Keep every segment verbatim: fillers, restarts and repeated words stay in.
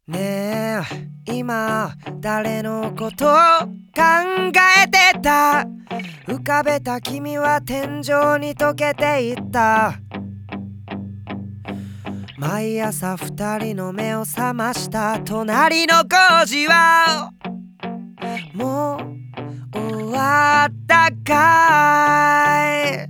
ねえ今誰のことを考えてた？浮かべた君は天井に溶けていった。毎朝二人の目を覚ました隣の工事はもう終わったかい？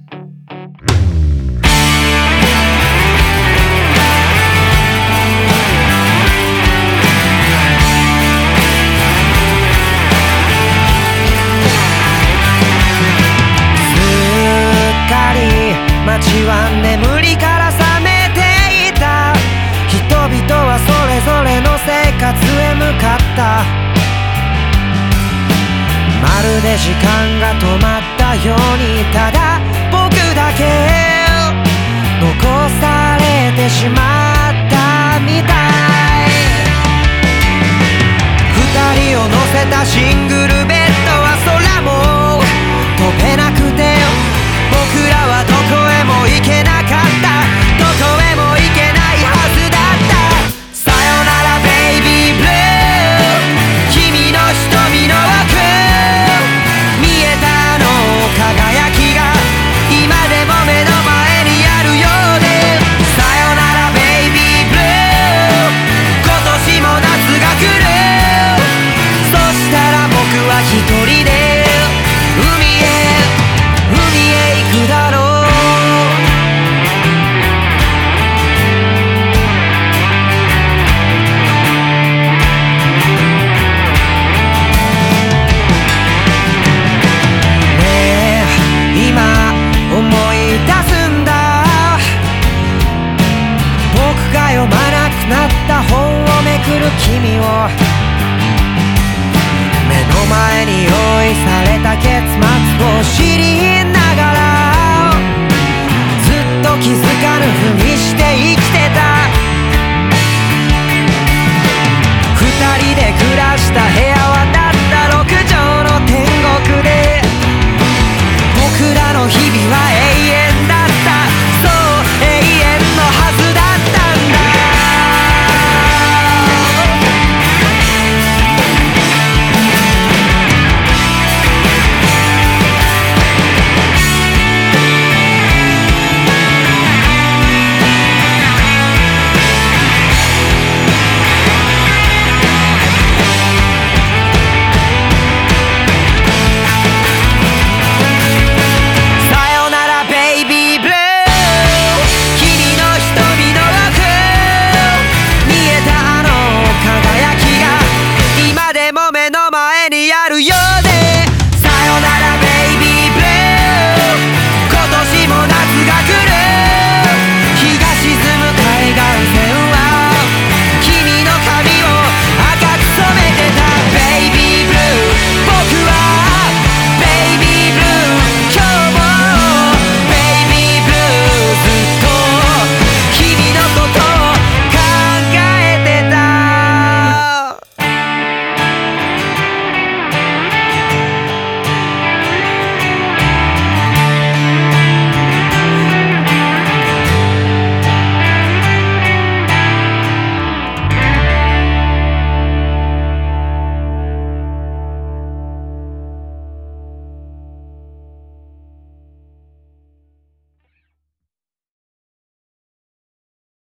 街は眠りから覚めていた。人々はそれぞれの生活へ向かった。まるで時間が止まったようにただ僕だけ残されてしまったみたい。二人を乗せたシングルベッドは空も飛べなくて僕らはどこへも行けなかった。どこへも行けないはずだった。さよならベイビーブルー、君の瞳の奥見えたあの輝きが今でも目の前にあるようで。さよならベイビーブルー、今年も夏が来る。そしたら僕は一人で海へ海へ行くだろう。ねえ今思い出すんだ。僕が読まなくなった本をめくる君を目の前に用意された結末を知りながらずっと気づかぬふりして生きてた。